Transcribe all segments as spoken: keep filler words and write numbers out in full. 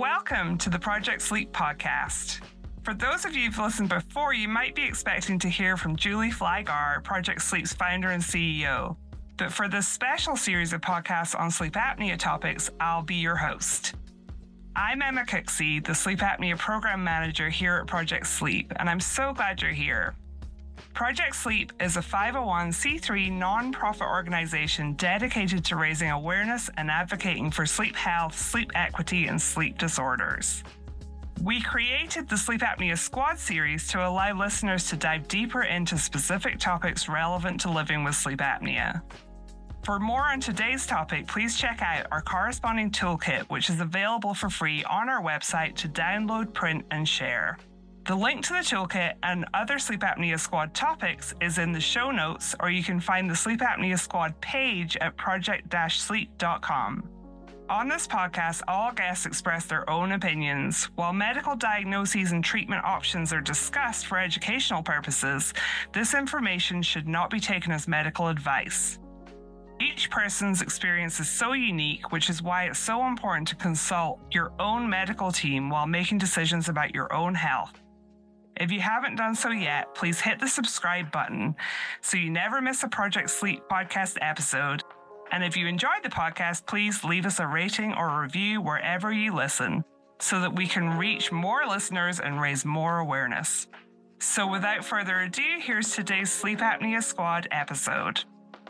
Welcome to the Project Sleep podcast. For those of you who've listened before, you might be expecting to hear from Julie Flygar, Project Sleep's founder and C E O. But for this special series of podcasts on sleep apnea topics, I'll be your host. I'm Emma Cooksey, the Sleep Apnea Program Manager here at Project Sleep, and I'm so glad you're here. Project Sleep is a five oh one c three non-profit organization dedicated to raising awareness and advocating for sleep health, sleep equity, and sleep disorders. We created the Sleep Apnea Squad series to allow listeners to dive deeper into specific topics relevant to living with sleep apnea. For more on today's topic, please check out our corresponding toolkit, which is available for free on our website to download, print, and share. The link to the toolkit and other Sleep Apnea Squad topics is in the show notes, or you can find the Sleep Apnea Squad page at project sleep dot com. On this podcast, all guests express their own opinions. While medical diagnoses and treatment options are discussed for educational purposes, this information should not be taken as medical advice. Each person's experience is so unique, which is why it's so important to consult your own medical team while making decisions about your own health. If you haven't done so yet, please hit the subscribe button so you never miss a Project Sleep podcast episode. And if you enjoyed the podcast, please leave us a rating or review wherever you listen so that we can reach more listeners and raise more awareness. So without further ado, here's today's Sleep Apnea Squad episode.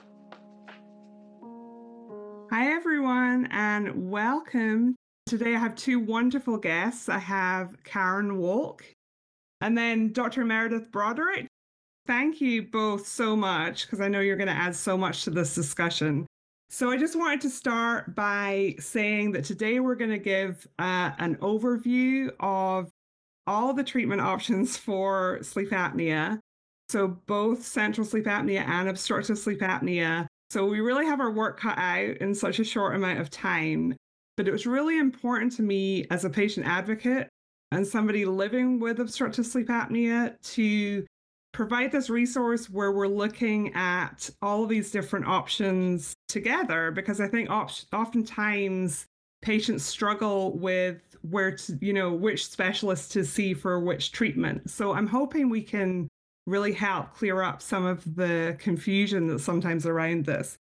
Hi, everyone, and welcome. Today I have two wonderful guests. I have Karen Wolk and then Doctor Meredith Broderick. Thank you both so much, because I know you're going to add so much to this discussion. So I just wanted to start by saying that today we're going to give uh, an overview of all the treatment options for sleep apnea. So both central sleep apnea and obstructive sleep apnea. So we really have our work cut out in such a short amount of time. But it was really important to me as a patient advocate and somebody living with obstructive sleep apnea to provide this resource where we're looking at all of these different options together, because I think op- oftentimes patients struggle with where to, you know, which specialist to see for which treatment. So I'm hoping we can really help clear up some of the confusion that's sometimes around this.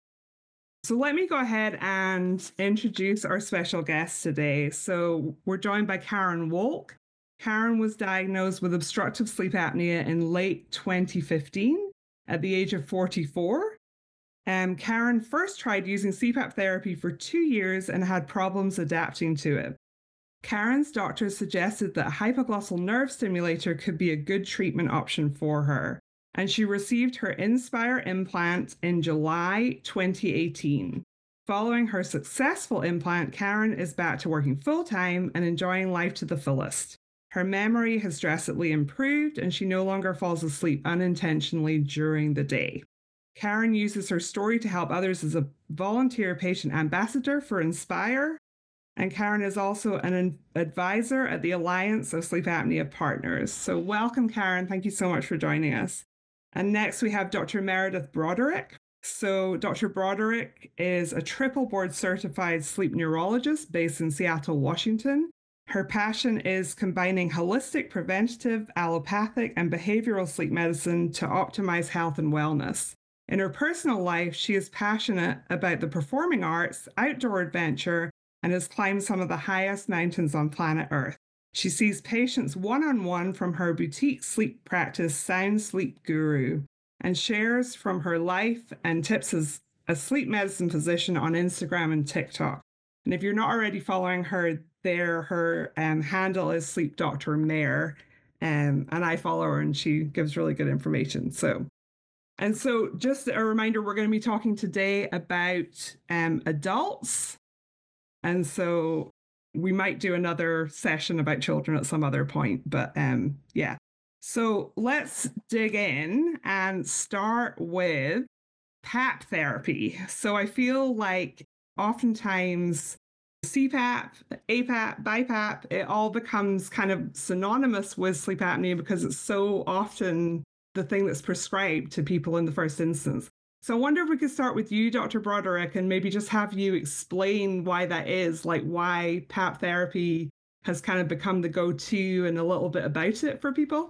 So let me go ahead and introduce our special guest today. So we're joined by Karen Wolk. Karen was diagnosed with obstructive sleep apnea in late twenty fifteen at the age of forty-four. Um, Karen first tried using C PAP therapy for two years and had problems adapting to it. Karen's doctor suggested that a hypoglossal nerve stimulator could be a good treatment option for her, and she received her Inspire implant in July twenty eighteen. Following her successful implant, Karen is back to working full-time and enjoying life to the fullest. Her memory has drastically improved, and she no longer falls asleep unintentionally during the day. Karen uses her story to help others as a volunteer patient ambassador for Inspire, and Karen is also an advisor at the Alliance of Sleep Apnea Partners. So welcome, Karen. Thank you so much for joining us. And next we have Doctor Meredith Broderick. So Doctor Broderick is a triple board certified sleep neurologist based in Seattle, Washington. Her passion is combining holistic, preventative, allopathic, and behavioral sleep medicine to optimize health and wellness. In her personal life, she is passionate about the performing arts, outdoor adventure, and has climbed some of the highest mountains on planet Earth. She sees patients one-on-one from her boutique sleep practice, Sound Sleep Guru, and shares from her life and tips as a sleep medicine physician on Instagram and TikTok. And if you're not already following her there, her um, handle is Sleep Doctor Mare, um, and I follow her and she gives really good information. So, and so just a reminder, we're going to be talking today about um, adults. And so we might do another session about children at some other point, but um, yeah. So let's dig in and start with PAP therapy. So I feel like oftentimes C PAP, A PAP, BiPAP, it all becomes kind of synonymous with sleep apnea because it's so often the thing that's prescribed to people in the first instance. So I wonder if we could start with you, Doctor Broderick, and maybe just have you explain why that is, like why PAP therapy has kind of become the go-to and a little bit about it for people.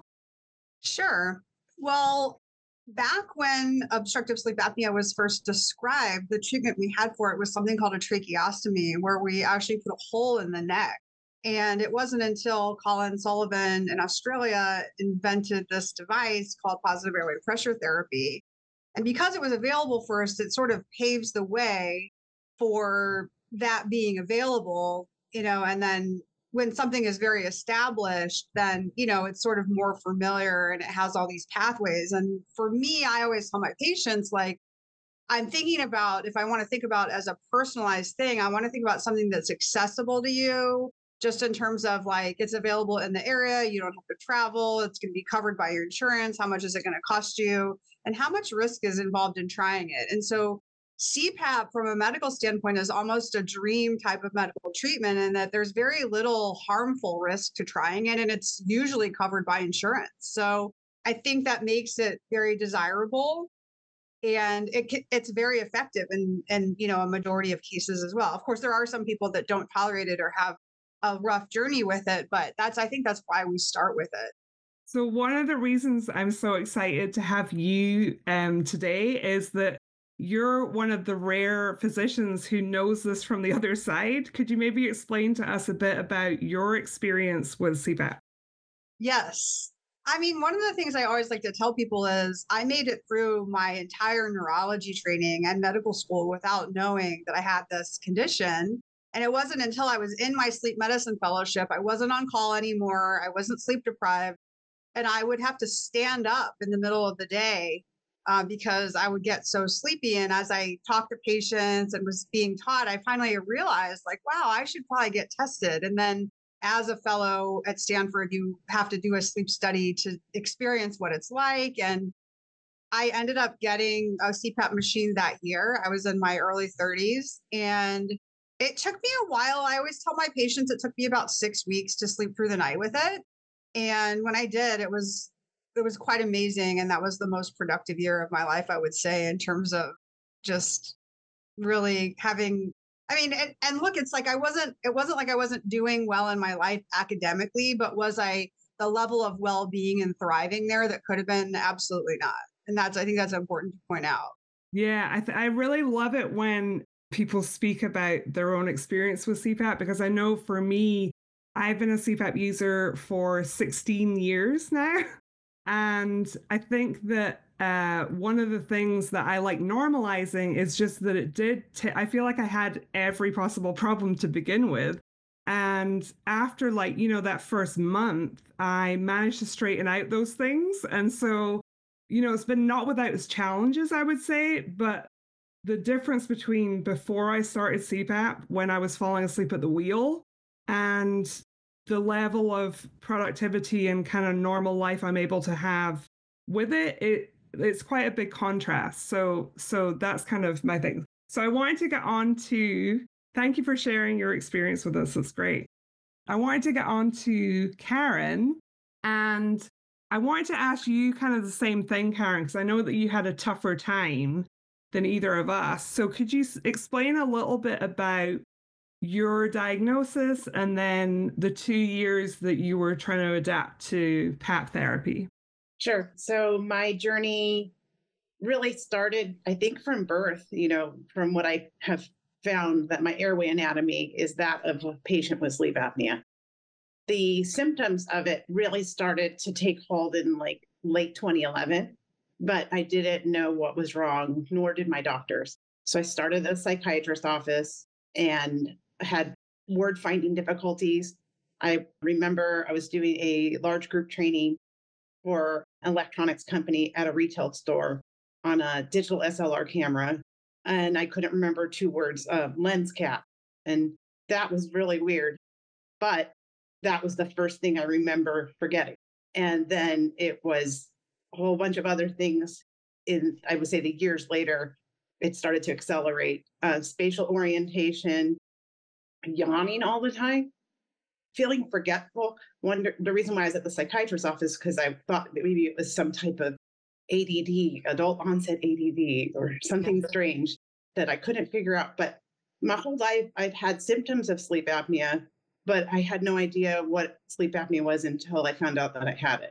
Sure. Well, back when obstructive sleep apnea was first described, the treatment we had for it was something called a tracheostomy, where we actually put a hole in the neck. And it wasn't until Colin Sullivan in Australia invented this device called positive airway pressure therapy. And because it was available first, it sort of paves the way for that being available, you know, and then when something is very established, then, you know, it's sort of more familiar and it has all these pathways. And for me, I always tell my patients, like, I'm thinking about if I want to think about as a personalized thing, I want to think about something that's accessible to you, just in terms of like it's available in the area, you don't have to travel, it's going to be covered by your insurance, how much is it going to cost you, and how much risk is involved in trying it. And so C PAP from a medical standpoint is almost a dream type of medical treatment in that there's very little harmful risk to trying it and it's usually covered by insurance. So I think that makes it very desirable and it it's very effective in in you know a majority of cases as well. Of course, there are some people that don't tolerate it or have a rough journey with it, but that's I think that's why we start with it. So one of the reasons I'm so excited to have you um, today is that you're one of the rare physicians who knows this from the other side. Could you maybe explain to us a bit about your experience with C PAP? Yes. I mean, one of the things I always like to tell people is I made it through my entire neurology training and medical school without knowing that I had this condition. And it wasn't until I was in my sleep medicine fellowship, I wasn't on call anymore, I wasn't sleep deprived, and I would have to stand up in the middle of the day uh, because I would get so sleepy. And as I talked to patients and was being taught, I finally realized, like, wow, I should probably get tested. And then as a fellow at Stanford, you have to do a sleep study to experience what it's like. And I ended up getting a C PAP machine that year. I was in my early thirties and it took me a while. I always tell my patients it took me about six weeks to sleep through the night with it. And when I did, it was it was quite amazing. And that was the most productive year of my life, I would say, in terms of just really having I mean, and, and look, it's like I wasn't it wasn't like I wasn't doing well in my life academically, but was I the level of well-being and thriving there that could have been? Absolutely not. And that's I think that's important to point out. Yeah, I, th- I really love it when people speak about their own experience with C PAP because I know for me, I've been a C PAP user for sixteen years now. And I think that uh, one of the things that I like normalizing is just that it did, t- I feel like I had every possible problem to begin with. And after, like, you know, that first month, I managed to straighten out those things. And so, you know, it's been not without its challenges, I would say, but the difference between before I started C PAP, when I was falling asleep at the wheel, and the level of productivity and kind of normal life I'm able to have with it, it it's quite a big contrast. So so that's kind of my thing. So I wanted to get on to thank you for sharing your experience with us. It's great. I wanted to get on to Karen and I wanted to ask you kind of the same thing, Karen, because I know that you had a tougher time than either of us. So could you s- explain a little bit about your diagnosis and then the two years that you were trying to adapt to PAP therapy? Sure. So my journey really started, I think, from birth, you know, from what I have found that my airway anatomy is that of a patient with sleep apnea. The symptoms of it really started to take hold in like late twenty eleven, but I didn't know what was wrong, nor did my doctors. So I started at a psychiatrist's office and had word finding difficulties. I remember I was doing a large group training for an electronics company at a retail store on a digital S L R camera. And I couldn't remember two words, uh, lens cap. And that was really weird. But that was the first thing I remember forgetting. And then it was a whole bunch of other things in, I would say, the years later, it started to accelerate. Uh, spatial orientation, yawning all the time, feeling forgetful. One, the reason why I was at the psychiatrist's office because I thought that maybe it was some type of A D D, adult onset A D D, or something strange that I couldn't figure out. But my whole life, I'd had symptoms of sleep apnea, but I had no idea what sleep apnea was until I found out that I had it.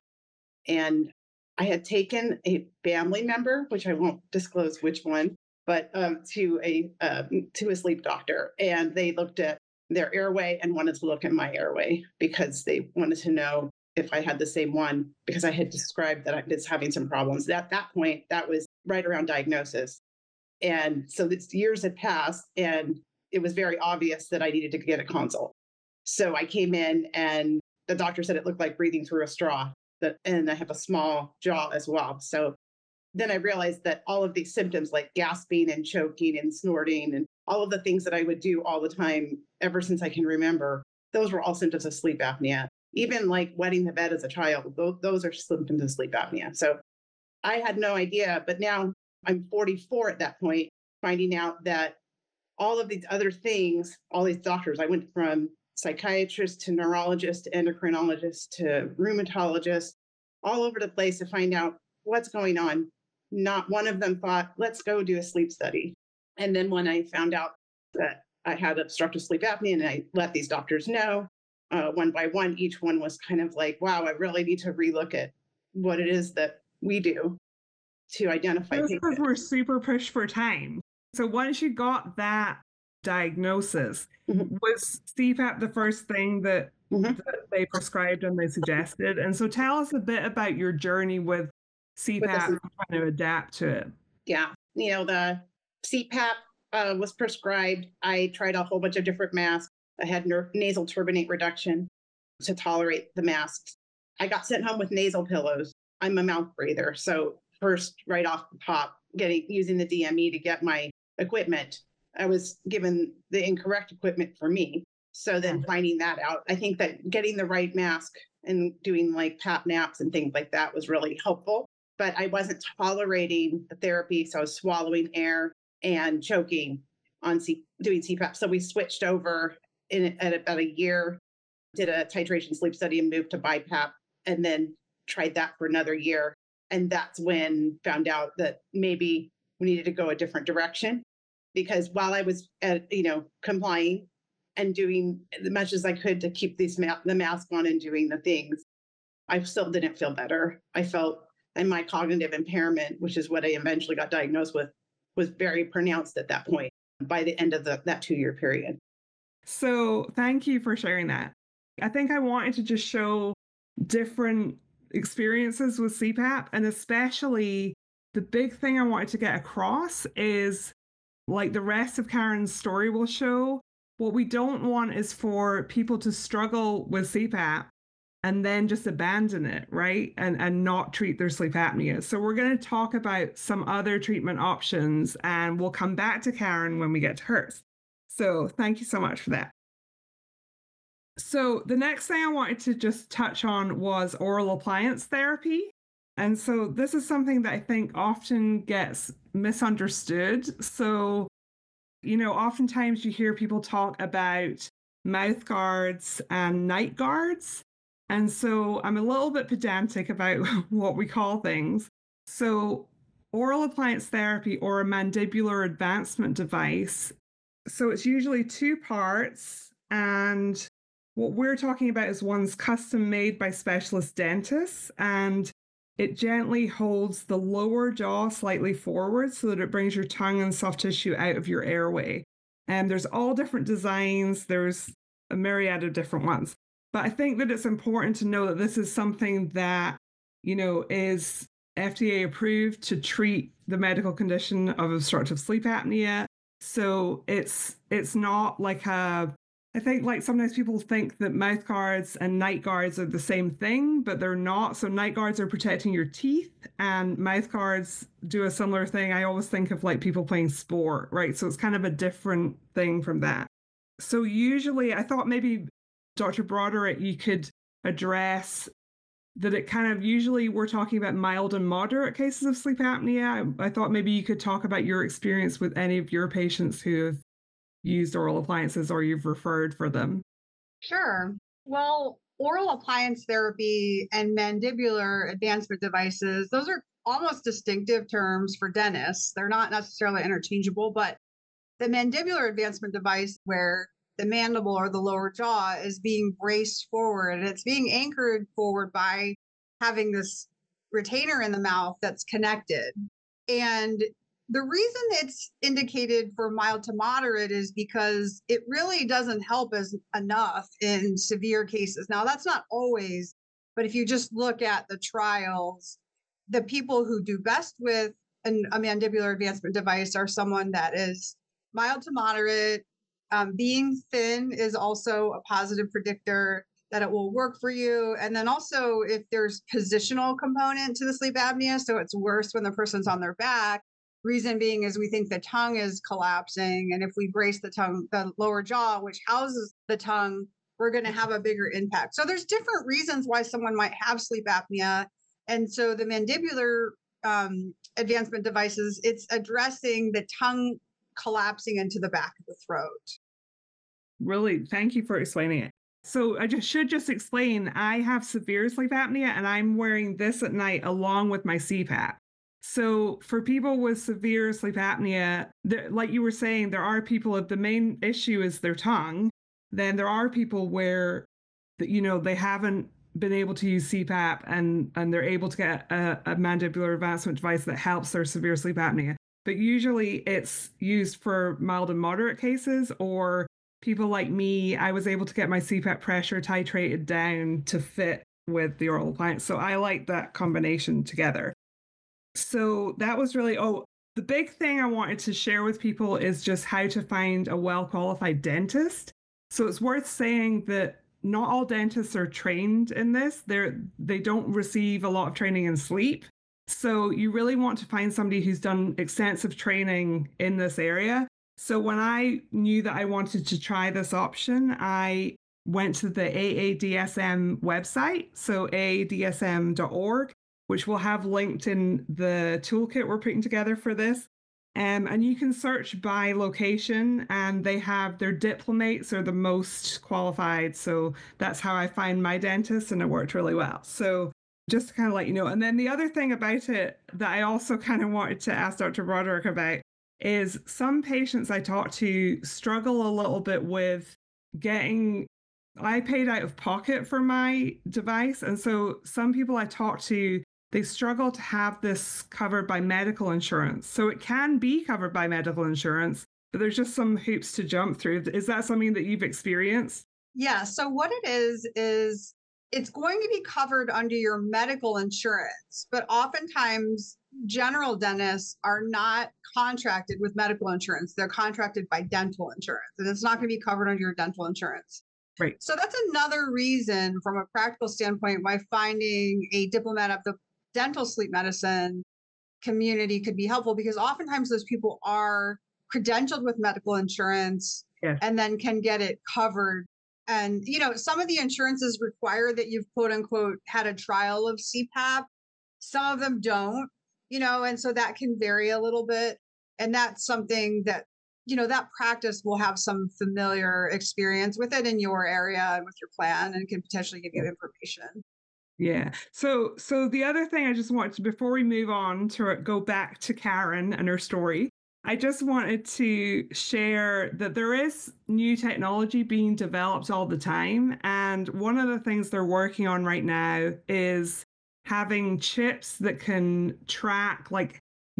And I had taken a family member, which I won't disclose which one, but um, to a uh, to a sleep doctor, and they looked at their airway and wanted to look at my airway because they wanted to know if I had the same one, because I had described that I was having some problems. At that point, that was right around diagnosis. And so this years had passed, and it was very obvious that I needed to get a consult. So I came in, and the doctor said it looked like breathing through a straw, that, and I have a small jaw as well. So then I realized that all of these symptoms, like gasping and choking and snorting and all of the things that I would do all the time ever since I can remember, those were all symptoms of sleep apnea. Even like wetting the bed as a child, those, those are symptoms of sleep apnea. So I had no idea, but now I'm forty-four at that point, finding out that all of these other things, all these doctors, I went from psychiatrist to neurologist to endocrinologist to rheumatologist, all over the place to find out what's going on. Not one of them thought, let's go do a sleep study. And then when I found out that I had obstructive sleep apnea and I let these doctors know, uh, one by one, each one was kind of like, wow, I really need to relook at what it is that we do to identify That's because we're super pushed for time. So once you got that diagnosis, mm-hmm. was C PAP the first thing that, mm-hmm. that they prescribed and they suggested? And so tell us a bit about your journey with C PAP and trying to adapt to it. Yeah. You know, the C PAP uh, was prescribed. I tried a whole bunch of different masks. I had ner- nasal turbinate reduction to tolerate the masks. I got sent home with nasal pillows. I'm a mouth breather. So first, right off the top, getting using the D M E to get my equipment, I was given the incorrect equipment for me. So then finding that out, I think that getting the right mask and doing like PAP naps and things like that was really helpful. But I wasn't tolerating the therapy. So I was swallowing air and choking on C- doing C PAP. So we switched over in at about a year, did a titration sleep study and moved to BiPAP, and then tried that for another year. And that's when found out that maybe we needed to go a different direction, because while I was at, you know, complying and doing as much as I could to keep these ma- the mask on and doing the things, I still didn't feel better. I felt, and my cognitive impairment, which is what I eventually got diagnosed with, was very pronounced at that point by the end of the, that two-year period. So thank you for sharing that. I think I wanted to just show different experiences with C PAP, and especially the big thing I wanted to get across is, like the rest of Karen's story will show, what we don't want is for people to struggle with C PAP and then just abandon it, right? And and not treat their sleep apnea. So we're going to talk about some other treatment options, and we'll come back to Karen when we get to hers. So thank you so much for that. So the next thing I wanted to just touch on was oral appliance therapy. And so this is something that I think often gets misunderstood. So, you know, oftentimes you hear people talk about mouth guards and night guards. And so I'm a little bit pedantic about what we call things. So oral appliance therapy, or a mandibular advancement device. So it's usually two parts, and what we're talking about is one's custom made by specialist dentists, and it gently holds the lower jaw slightly forward so that it brings your tongue and soft tissue out of your airway. And there's all different designs. There's a myriad of different ones. But I think that it's important to know that this is something that, you know, is F D A approved to treat the medical condition of obstructive sleep apnea. So it's it's not like a, I think like sometimes people think that mouth guards and night guards are the same thing, but they're not. So night guards are protecting your teeth, and mouth guards do a similar thing. I always think of like people playing sport, right? So it's kind of a different thing from that. So usually I thought maybe Doctor Broderick, you could address that it kind of, usually we're talking about mild and moderate cases of sleep apnea. I, I thought maybe you could talk about your experience with any of your patients who have used oral appliances or you've referred for them. Sure. Well, oral appliance therapy and mandibular advancement devices, those are almost distinctive terms for dentists. They're not necessarily interchangeable, but the mandibular advancement device, where the mandible or the lower jaw is being braced forward and it's being anchored forward by having this retainer in the mouth that's connected. And the reason it's indicated for mild to moderate is because it really doesn't help as enough in severe cases. Now, that's not always, but if you just look at the trials, the people who do best with an, a mandibular advancement device are someone that is mild to moderate. Um, being thin is also a positive predictor that it will work for you. And then also if there's positional component to the sleep apnea, so it's worse when the person's on their back. Reason being is we think the tongue is collapsing. And if we brace the tongue, the lower jaw, which houses the tongue, we're going to have a bigger impact. So there's different reasons why someone might have sleep apnea. And so the mandibular um, advancement devices, it's addressing the tongue collapsing into the back of the throat. Really, thank you for explaining it. So I just should just explain, I have severe sleep apnea and I'm wearing this at night along with my C PAP. So for people with severe sleep apnea, like you were saying, there are people, if the main issue is their tongue, then there are people where, you know, they haven't been able to use C PAP and, and they're able to get a, a mandibular advancement device that helps their severe sleep apnea. But usually it's used for mild and moderate cases, or people like me, I was able to get my C PAP pressure titrated down to fit with the oral appliance. So I like that combination together. So that was really, oh, the big thing I wanted to share with people is just how to find a well-qualified dentist. So it's worth saying that not all dentists are trained in this. They're, they don't receive a lot of training in sleep. So you really want to find somebody who's done extensive training in this area. So when I knew that I wanted to try this option, I went to the A A D S M website, so A A D S M dot org, which we'll have linked in the toolkit we're putting together for this. Um, and you can search by location, and they have their diplomates are the most qualified. So that's how I find my dentist, and it worked really well. So just to kind of let you know. And then the other thing about it that I also kind of wanted to ask Doctor Broderick about is some patients I talk to struggle a little bit with getting, I paid out of pocket for my device. And so some people I talk to, they struggle to have this covered by medical insurance. So it can be covered by medical insurance, but there's just some hoops to jump through. Is that something that you've experienced? Yeah. So what it is, is it's going to be covered under your medical insurance, but oftentimes general dentists are not contracted with medical insurance. They're contracted by dental insurance, and it's not going to be covered under your dental insurance. Right. So that's another reason from a practical standpoint why finding a diplomat of the dental sleep medicine community could be helpful, because oftentimes those people are credentialed with medical insurance yes. and then can get it covered. And, you know, some of the insurances require that you've quote unquote had a trial of C PAP. Some of them don't, you know, and so that can vary a little bit. And that's something that, you know, that practice will have some familiar experience with it in your area and with your plan, and can potentially give you information. Yeah. So, so the other thing I just wanted to, before we move on to go back to Karen and her story, I just wanted to share that there is new technology being developed all the time. And one of the things they're working on right now is having chips that can track like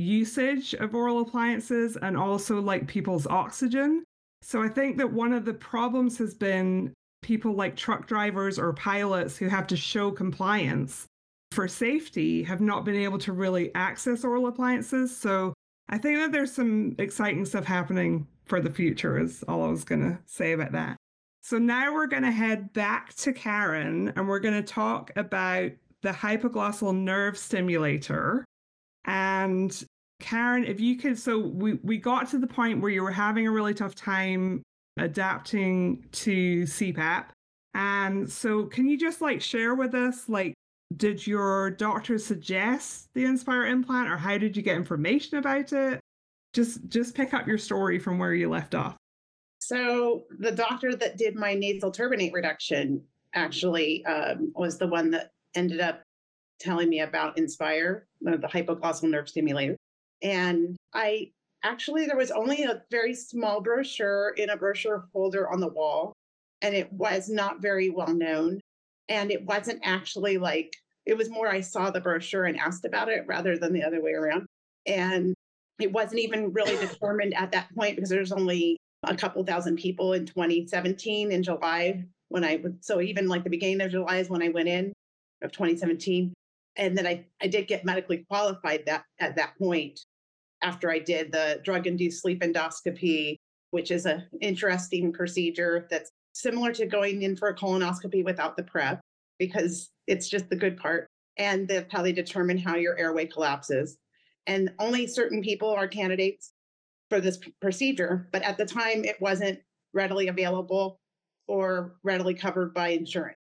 usage of oral appliances and also like people's oxygen. So I think that one of the problems has been people like truck drivers or pilots who have to show compliance for safety have not been able to really access oral appliances. So I think that there's some exciting stuff happening for the future, is all I was going to say about that. So now we're going to head back to Karen, and we're going to talk about the hypoglossal nerve stimulator. And Karen, if you could, so we, we got to the point where you were having a really tough time adapting to C PAP. And so can you just like share with us, like, did your doctor suggest the Inspire implant, or how did you get information about it? Just just pick up your story from where you left off. So the doctor that did my nasal turbinate reduction actually um, was the one that ended up telling me about Inspire, the hypoglossal nerve stimulator. And I actually, there was only a very small brochure in a brochure folder on the wall, and it was not very well known. And it wasn't actually like, it was more I saw the brochure and asked about it rather than the other way around. And it wasn't even really determined at that point because there's only a couple thousand people in twenty seventeen in July when I would, so even like the beginning of July is when I went in of twenty seventeen. And then I, I did get medically qualified that at that point after I did the drug-induced sleep endoscopy, which is an interesting procedure that's similar to going in for a colonoscopy without the prep, because it's just the good part. And that's how they determine how your airway collapses. And only certain people are candidates for this p- procedure. But at the time, it wasn't readily available or readily covered by insurance.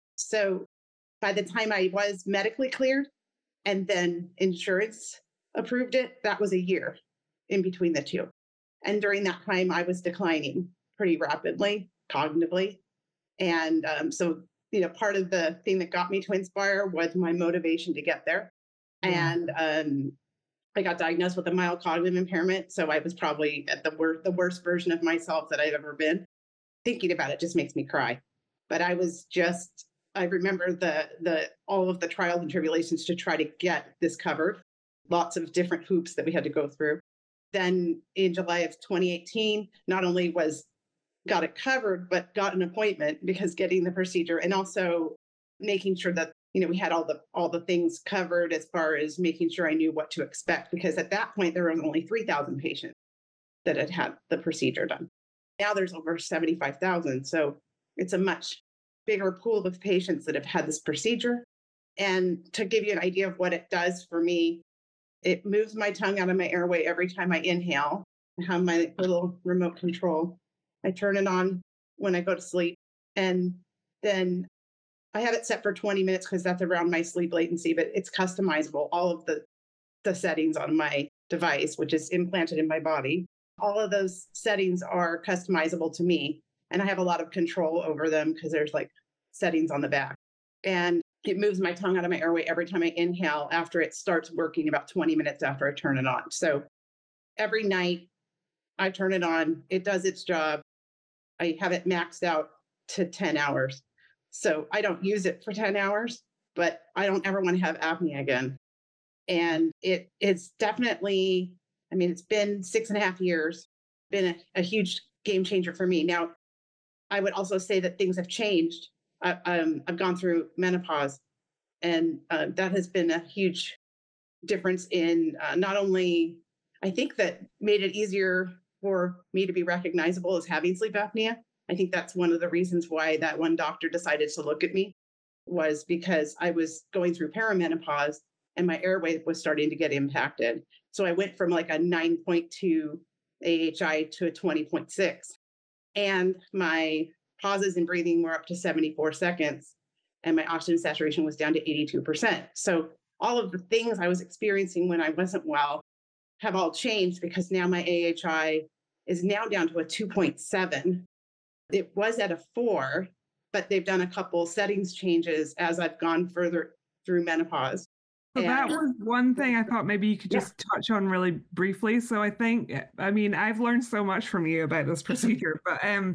So by the time I was medically cleared and then insurance approved it, that was a year in between the two. And during that time, I was declining pretty rapidly, cognitively. And um, so, you know, part of the thing that got me to Inspire was my motivation to get there. Yeah. And um, I got diagnosed with a mild cognitive impairment. So I was probably at the worst, the worst version of myself that I'd ever been. Thinking about it just makes me cry. But I was just, I remember the the all of the trials and tribulations to try to get this covered. Lots of different hoops that we had to go through. Then in July of twenty eighteen, not only was got it covered, but got an appointment because getting the procedure and also making sure that, you know, we had all the all the things covered as far as making sure I knew what to expect. Because at that point, there were only three thousand patients that had had the procedure done. Now there's over seventy-five thousand. So it's a much bigger pool of patients that have had this procedure. And to give you an idea of what it does for me, it moves my tongue out of my airway every time I inhale. I have my little remote control. I turn it on when I go to sleep. And then I have it set for twenty minutes because that's around my sleep latency, but it's customizable. All of the, the settings on my device, which is implanted in my body, all of those settings are customizable to me. And I have a lot of control over them because there's like settings on the back. And it moves my tongue out of my airway every time I inhale after it starts working about twenty minutes after I turn it on. So every night I turn it on, it does its job. I have it maxed out to ten hours. So I don't use it for ten hours, but I don't ever want to have apnea again. And it it's definitely, I mean, it's been six and a half years, been a, a huge game changer for me. Now, I would also say that things have changed. I, um, I've gone through menopause, and uh, that has been a huge difference in uh, not only, I think that made it easier for me to be recognizable as having sleep apnea. I think that's one of the reasons why that one doctor decided to look at me, was because I was going through perimenopause and my airway was starting to get impacted. So I went from like a nine point two A H I to a twenty point six. And my pauses in breathing were up to seventy-four seconds. And my oxygen saturation was down to eighty-two percent. So all of the things I was experiencing when I wasn't well have all changed because now my A H I is now down to a two point seven. It was at a four, but they've done a couple settings changes as I've gone further through menopause. So that And was one thing I thought maybe you could Yeah. just touch on really briefly. So I think, I mean, I've learned so much from you about this procedure, but um,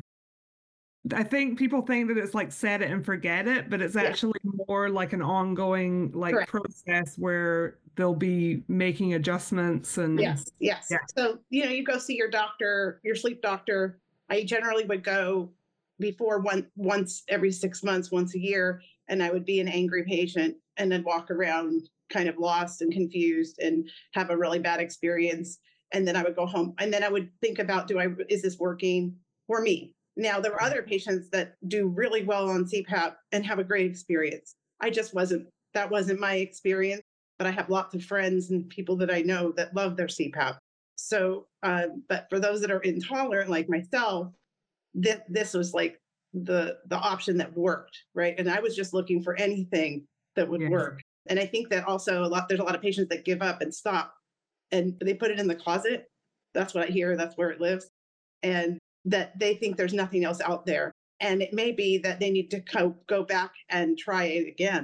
I think people think that it's like set it and forget it, but it's Yeah. actually more like an ongoing like Correct. process where they'll be making adjustments and Yes, yes. Yeah. So, you know, you go see your doctor, your sleep doctor. I generally would go before one once every six months, once a year, and I would be an angry patient and then walk around kind of lost and confused and have a really bad experience. And then I would go home and then I would think about, do I, is this working for me? Now, there were other patients that do really well on C PAP and have a great experience. I just wasn't, that wasn't my experience, but I have lots of friends and people that I know that love their C PAP. So, uh, but for those that are intolerant like myself, th- this was like the the option that worked, right? And I was just looking for anything that would Yes. work. And I think that also a lot, there's a lot of patients that give up and stop and they put it in the closet. That's what I hear. That's where it lives. And that they think there's nothing else out there. And it may be that they need to co- go back and try it again.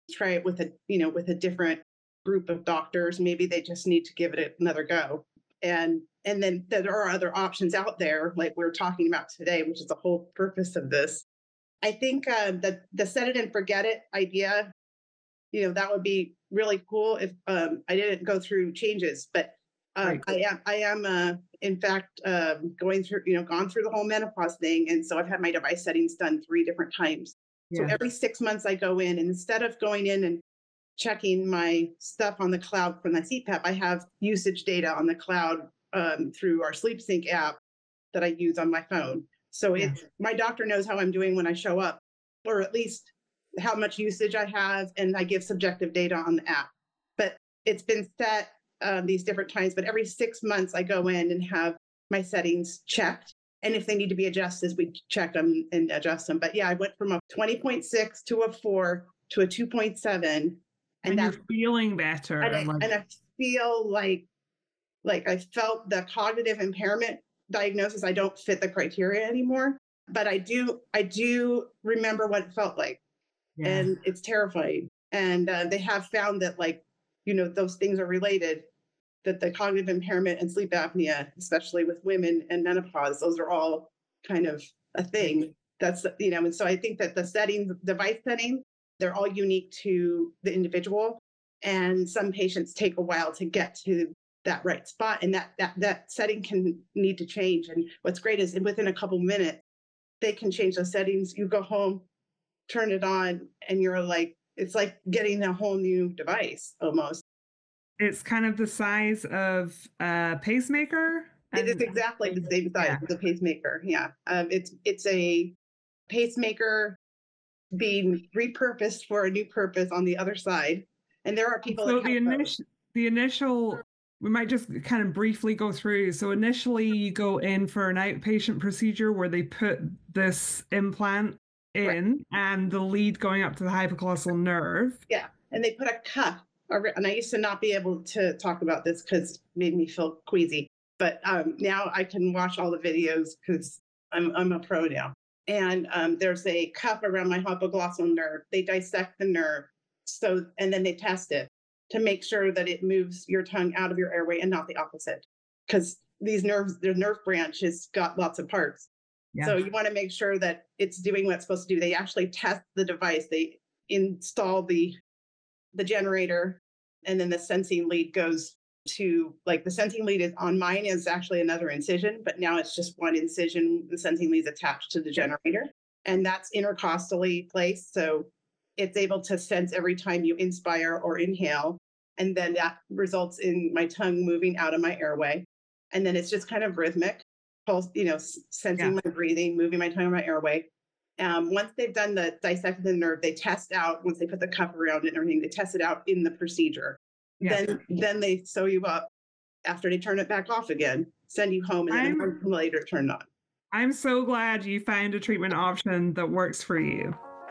try it with a, you know, with a different group of doctors. Maybe they just need to give it another go. And and then there are other options out there, like we're talking about today, which is the whole purpose of this. I think uh, that the set it and forget it idea, you know, that would be really cool if um, I didn't go through changes, but um, right. I am, I am, uh, in fact, um, going through, you know, gone through the whole menopause thing. And so I've had my device settings done three different times. Yeah. So every six months I go in, and instead of going in and checking my stuff on the cloud from the C PAP, I have usage data on the cloud um, through our SleepSync app that I use on my phone. So yeah. it, my doctor knows how I'm doing when I show up, or at least how much usage I have, and I give subjective data on the app. But it's been set um, these different times, but every six months I go in and have my settings checked. And if they need to be adjusted, we check them and adjust them. But yeah, I went from a twenty point six to a four to a two point seven. And, and you're feeling better. And I, like... and I feel like, like I felt the cognitive impairment diagnosis. I don't fit the criteria anymore, but I do, I do remember what it felt like. Yeah. And it's terrifying. And uh, they have found that, like, you know, those things are related, that the cognitive impairment and sleep apnea, especially with women and menopause, those are all kind of a thing. That's, you know, and so I think that the settings, device settings, they're all unique to the individual. And some patients take a while to get to that right spot. And that that that setting can need to change. And what's great is within a couple minutes, they can change the settings. You go home, turn it on, and you're like, it's like getting a whole new device almost. It's kind of the size of a pacemaker. It is exactly the same size yeah. as a pacemaker. Yeah. Um, it's it's a pacemaker being repurposed for a new purpose on the other side. And there are people so that the initial the initial we might just kind of briefly go through. So initially you go in for an outpatient procedure where they put this implant in right. and the lead going up to the hypoglossal nerve. Yeah. And they put a cuff. And I used to not be able to talk about this because it made me feel queasy. But um, now I can watch all the videos because I'm, I'm a pro now. And um, there's a cuff around my hypoglossal nerve. They dissect the nerve. So, and then they test it to make sure that it moves your tongue out of your airway and not the opposite. Because these nerves, the nerve branch has got lots of parts. Yeah. So you want to make sure that it's doing what it's supposed to do. They actually test the device. They install the the generator, and then the sensing lead goes to, like, the sensing lead is on mine is actually another incision, but now it's just one incision. The sensing lead is attached to the generator, and that's intercostally placed. So it's able to sense every time you inspire or inhale. And then that results in my tongue moving out of my airway. And then it's just kind of rhythmic, pulse, you know, sensing yeah. my breathing, moving my tongue in my airway. Um, once they've done the dissect the nerve, they test out, once they put the cuff around it and everything, they test it out in the procedure. Yeah. Then then they sew you up after they turn it back off again, send you home, and then I'm, later turn it on. I'm so glad you found a treatment option that works for you.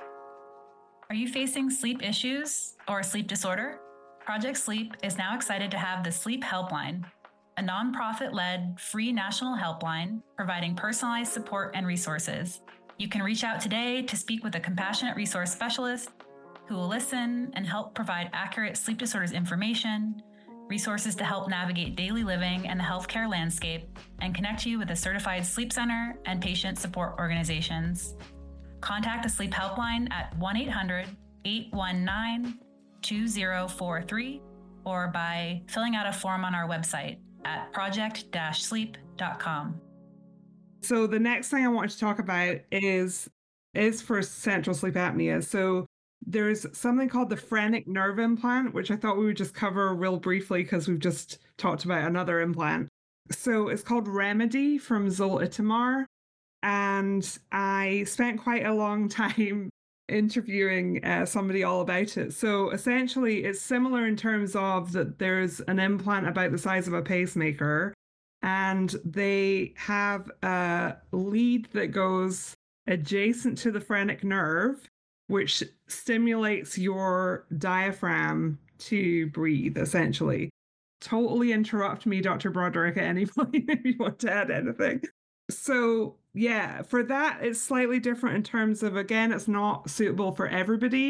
Are you facing sleep issues or a sleep disorder? Project Sleep is now excited to have the Sleep Helpline, a nonprofit-led free national helpline providing personalized support and resources. You can reach out today to speak with a compassionate resource specialist who will listen and help provide accurate sleep disorders information, resources to help navigate daily living and the healthcare landscape, and connect you with a certified sleep center and patient support organizations. Contact the Sleep Helpline at one eight hundred, eight one nine, two zero four three or by filling out a form on our website at project dash sleep dot com. So the next thing I want to talk about is, is for central sleep apnea. So there's something called the phrenic nerve implant, which I thought we would just cover real briefly because we've just talked about another implant. So it's called Remedy from Zolpidem. And I spent quite a long time interviewing uh, somebody all about it. So essentially it's similar in terms of that there's an implant about the size of a pacemaker, and they have a lead that goes adjacent to the phrenic nerve, which stimulates your diaphragm to breathe, essentially. Totally interrupt me, Doctor Broderick, at any point if you want to add anything. So yeah, for that, it's slightly different in terms of, again, it's not suitable for everybody.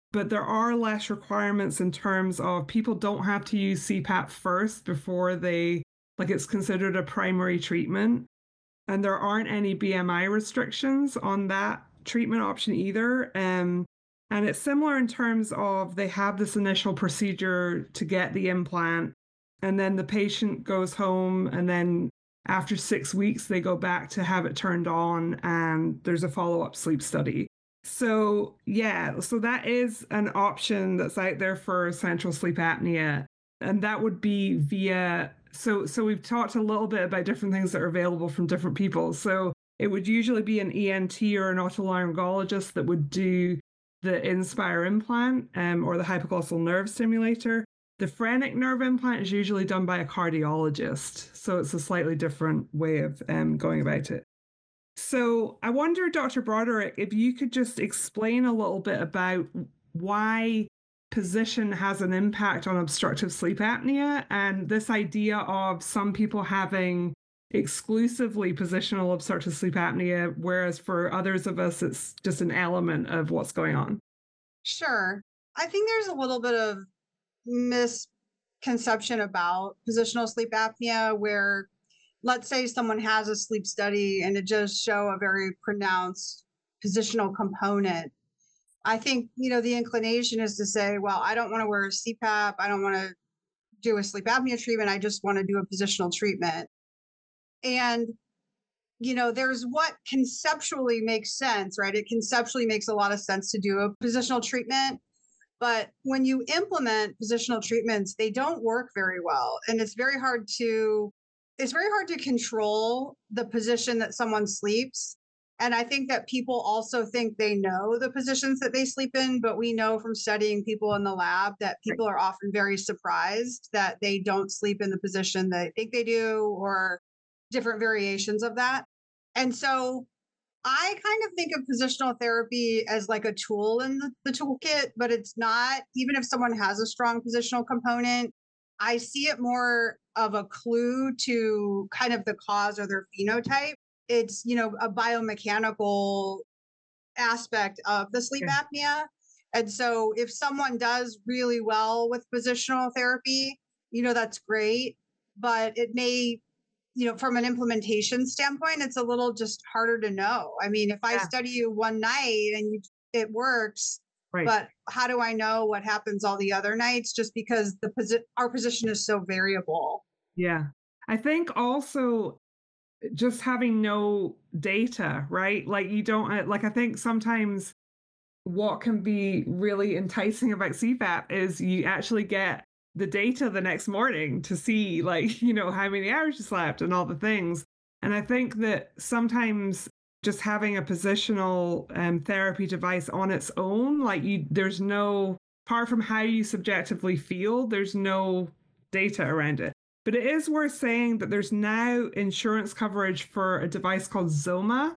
but there are less requirements in terms of people don't have to use C PAP first before they, like it's considered a primary treatment. And there aren't any B M I restrictions on that treatment option either. Um, and it's similar in terms of they have this initial procedure to get the implant, and then the patient goes home, and then after six weeks, they go back to have it turned on, and there's a follow-up sleep study. So, yeah, so that is an option that's out there for central sleep apnea. And that would be via, so so we've talked a little bit about different things that are available from different people. So it would usually be an E N T or an otolaryngologist that would do the Inspire implant um, or the hypoglossal nerve stimulator. The phrenic nerve implant is usually done by a cardiologist. So it's a slightly different way of um, going about it. So I wonder, Doctor Broderick, if you could just explain a little bit about why position has an impact on obstructive sleep apnea, and this idea of some people having exclusively positional obstructive sleep apnea, whereas for others of us, it's just an element of what's going on. Sure. I think there's a little bit of misconception about positional sleep apnea where, let's say someone has a sleep study and it just show a very pronounced positional component. I think, you know, the inclination is to say, well, I don't want to wear a C PAP. I don't want to do a sleep apnea treatment. I just want to do a positional treatment. And, you know, there's what conceptually makes sense, right? It conceptually makes a lot of sense to do a positional treatment. But when you implement positional treatments, they don't work very well. And it's very hard to, it's very hard to control the position that someone sleeps. And I think that people also think they know the positions that they sleep in, but we know from studying people in the lab that people are often very surprised that they don't sleep in the position that they think they do, or different variations of that. And so I kind of think of positional therapy as like a tool in the, the toolkit, but it's not. Even if someone has a strong positional component, I see it more of a clue to kind of the cause or their phenotype. It's, you know, a biomechanical aspect of the sleep Yeah. apnea. And so if someone does really well with positional therapy, you know, that's great, but it may, you know, from an implementation standpoint, it's a little just harder to know. I mean, if I Yeah. study you one night and you, it works, Right. but how do I know what happens all the other nights? Just because the posi- our position is so variable. Yeah. I think also just having no data, right? Like you don't, uh, like I think sometimes what can be really enticing about C PAP is you actually get the data the next morning to see, like, you know, how many hours you slept and all the things. And I think that sometimes just having a positional um, therapy device on its own, like you, there's no, apart from how you subjectively feel, there's no data around it. But it is worth saying that there's now insurance coverage for a device called Zoma.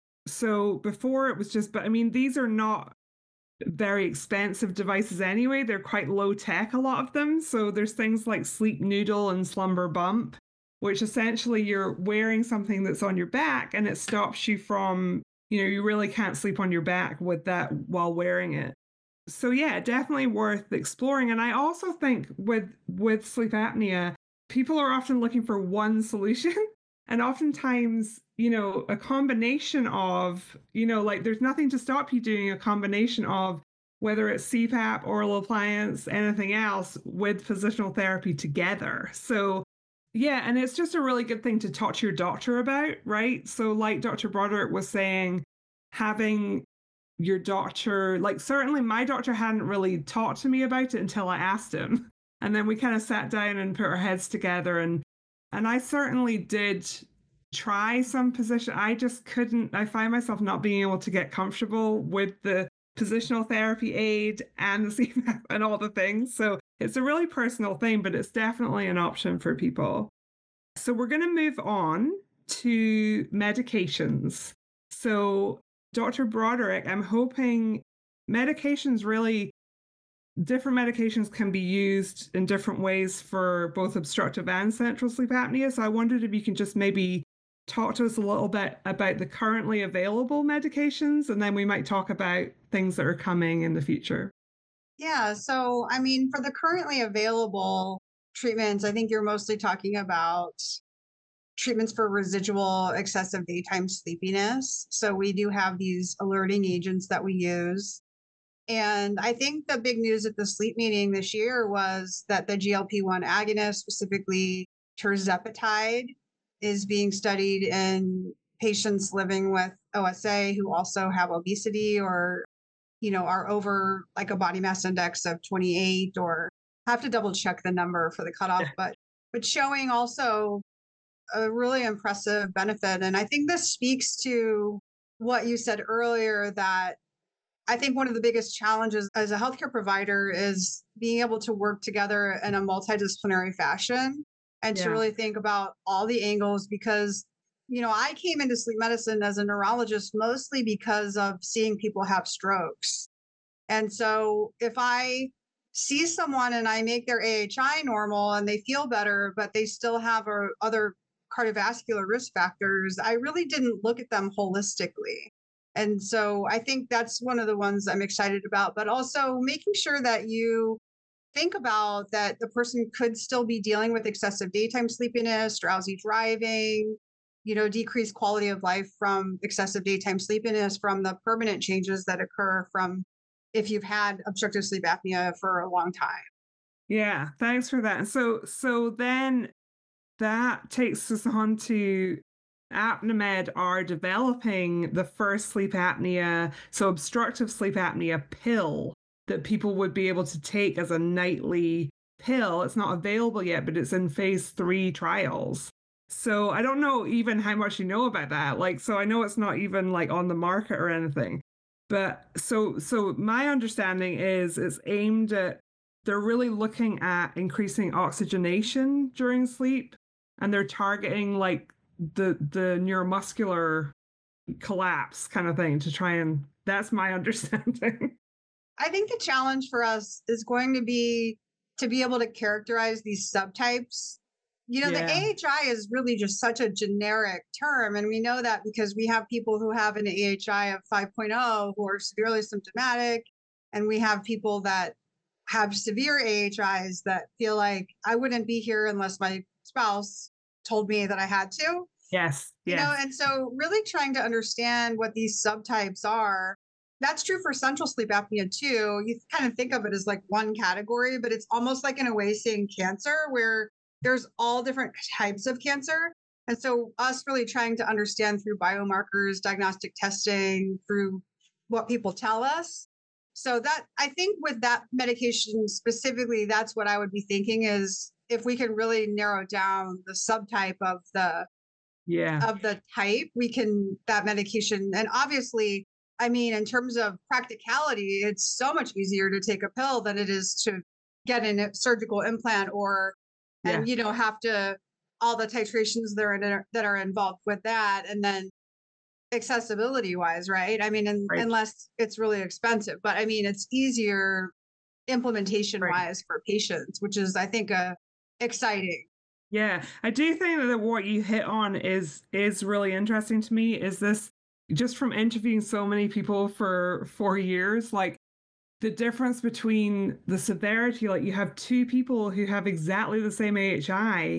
So before it was just, but I mean, these are not very expensive devices anyway. They're quite low tech, a lot of them. So there's things like Sleep Noodle and Slumber Bump, which essentially you're wearing something that's on your back and it stops you from, you know, you really can't sleep on your back with that while wearing it. So yeah, definitely worth exploring. And I also think with with sleep apnea, people are often looking for one solution. And oftentimes, you know, a combination of, you know, like there's nothing to stop you doing a combination of whether it's C PAP, oral appliance, anything else with positional therapy together. So yeah, and it's just a really good thing to talk to your doctor about, right? So like Doctor Broderick was saying, having your doctor, like certainly my doctor hadn't really talked to me about it until I asked him. And then we kind of sat down and put our heads together, and and I certainly did try some position. I just couldn't, I find myself not being able to get comfortable with the positional therapy aid and the C PAP and all the things. So it's a really personal thing, but it's definitely an option for people. So we're going to move on to medications. So Doctor Broderick, I'm hoping medications really, different medications can be used in different ways for both obstructive and central sleep apnea. So I wondered if you can just maybe talk to us a little bit about the currently available medications, and then we might talk about things that are coming in the future. Yeah. So, I mean, for the currently available treatments, I think you're mostly talking about treatments for residual excessive daytime sleepiness. So, we do have these alerting agents that we use. And I think the big news at the sleep meeting this year was that the G L P one agonist, specifically tirzepatide, is being studied in patients living with O S A who also have obesity or, you know, are over like a body mass index of twenty-eight, or I have to double check the number for the cutoff, but but showing also a really impressive benefit. And I think this speaks to what you said earlier, that I think one of the biggest challenges as a healthcare provider is being able to work together in a multidisciplinary fashion and to Yeah. really think about all the angles. Because, you know, I came into sleep medicine as a neurologist mostly because of seeing people have strokes. And so if I see someone and I make their A H I normal and they feel better, but they still have a, other cardiovascular risk factors, I really didn't look at them holistically. And so I think that's one of the ones I'm excited about, but also making sure that you think about that the person could still be dealing with excessive daytime sleepiness, drowsy driving, you know, decreased quality of life from excessive daytime sleepiness, from the permanent changes that occur from if you've had obstructive sleep apnea for a long time. Yeah, thanks for that. And so so then that takes us on to ApneaMed are developing the first sleep apnea, so obstructive sleep apnea pill that people would be able to take as a nightly pill. It's not available yet, but it's in phase three trials. So I don't know even how much you know about that. Like, so I know it's not even like on the market or anything. But so so my understanding is it's aimed at, they're really looking at increasing oxygenation during sleep, and they're targeting like the the neuromuscular collapse kind of thing to try and, that's my understanding. I think the challenge for us is going to be to be able to characterize these subtypes. You know, the Yeah. A H I is really just such a generic term. And we know that because we have people who have an A H I of five point oh who are severely symptomatic. And we have people that have severe A H Is that feel like I wouldn't be here unless my spouse told me that I had to. Yes. You know, Yes. and so really trying to understand what these subtypes are. That's true for central sleep apnea too. You kind of think of it as like one category, but it's almost like in a way saying cancer, where there's all different types of cancer. And so us really trying to understand through biomarkers, diagnostic testing, through what people tell us. So that, I think with that medication specifically, that's what I would be thinking is if we can really narrow down the subtype of the Yeah. of the type, we can, that medication. And obviously, I mean, in terms of practicality, it's so much easier to take a pill than it is to get a surgical implant or, Yeah. and, you know, have to, all the titrations that are, that are involved with that. And then accessibility wise, right? I mean, and, Right. unless it's really expensive, but I mean, it's easier implementation Right. wise for patients, which is, I think, uh, exciting. Yeah, I do think that what you hit on is is really interesting to me. Is this just from interviewing so many people for four years, like the difference between the severity, like you have two people who have exactly the same A H I,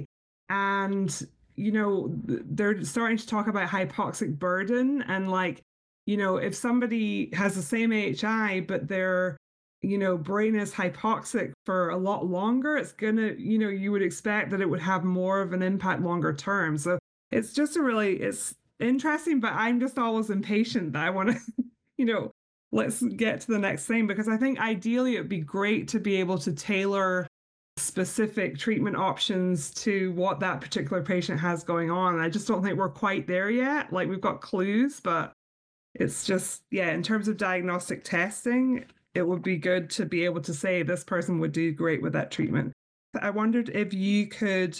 and you know th- they're starting to talk about hypoxic burden, and like, you know, if somebody has the same A H I but they're, you know, brain is hypoxic for a lot longer, it's gonna, you know, you would expect that it would have more of an impact longer term. So it's just a really, it's interesting, but I'm just always impatient that I want to, you know, let's get to the next thing, because I think ideally it'd be great to be able to tailor specific treatment options to what that particular patient has going on. I just don't think we're quite there yet. Like we've got clues, but it's just, yeah, in terms of diagnostic testing, it would be good to be able to say this person would do great with that treatment. I wondered if you could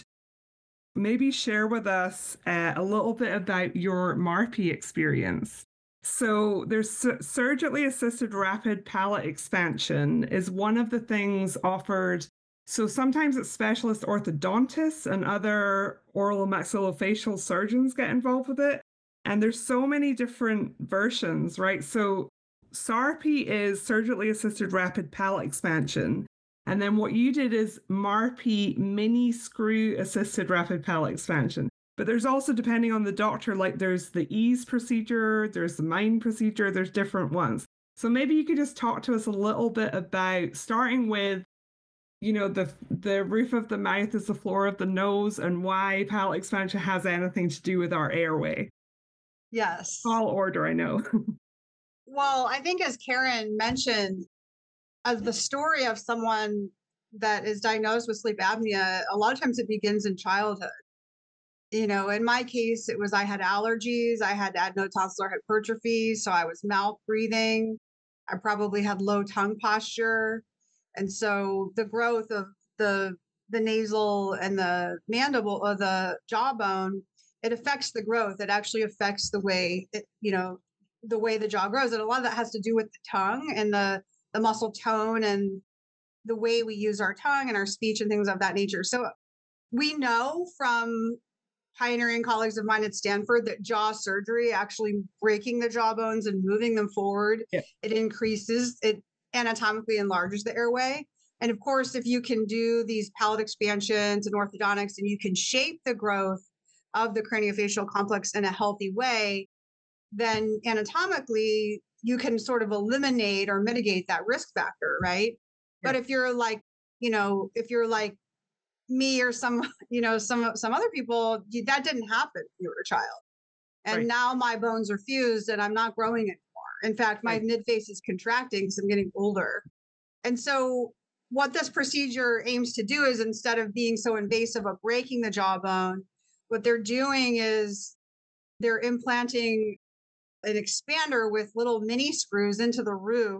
maybe share with us uh, a little bit about your MARPE experience. So there's su- surgically assisted rapid palate expansion is one of the things offered. So sometimes it's specialist orthodontists and other oral and maxillofacial surgeons get involved with it. And there's so many different versions, right? So S A R P is surgically assisted rapid palate expansion. And then what you did is M A R P, mini screw assisted rapid palate expansion. But there's also, depending on the doctor, like there's the ease procedure, there's the mind procedure, there's different ones. So maybe you could just talk to us a little bit about starting with, you know, the the roof of the mouth is the floor of the nose, and why palate expansion has anything to do with our airway. Yes. All order, I know. Well, I think as Karen mentioned, as the story of someone that is diagnosed with sleep apnea, a lot of times it begins in childhood. You know, in my case, it was I had allergies, I had adenotonsillar hypertrophy, so I was mouth breathing. I probably had low tongue posture. And so the growth of the the nasal and the mandible or the jawbone, it affects the growth. It actually affects the way it, you know, the way the jaw grows. And a lot of that has to do with the tongue and the the muscle tone and the way we use our tongue and our speech and things of that nature. So we know from pioneering colleagues of mine at Stanford that jaw surgery, actually breaking the jaw bones and moving them forward, yeah. it increases, it anatomically enlarges the airway. And of course, if you can do these palate expansions and orthodontics and you can shape the growth of the craniofacial complex in a healthy way, then anatomically you can sort of eliminate or mitigate that risk factor, right? Yeah. But if you're like, you know, if you're like me or some, you know, some some other people, that didn't happen when you were a child. And right. Now my bones are fused and I'm not growing anymore. In fact, my right. mid-face is contracting because I'm getting older. And so what this procedure aims to do is, instead of being so invasive of breaking the jawbone, what they're doing is they're implanting an expander with little mini screws into the roof,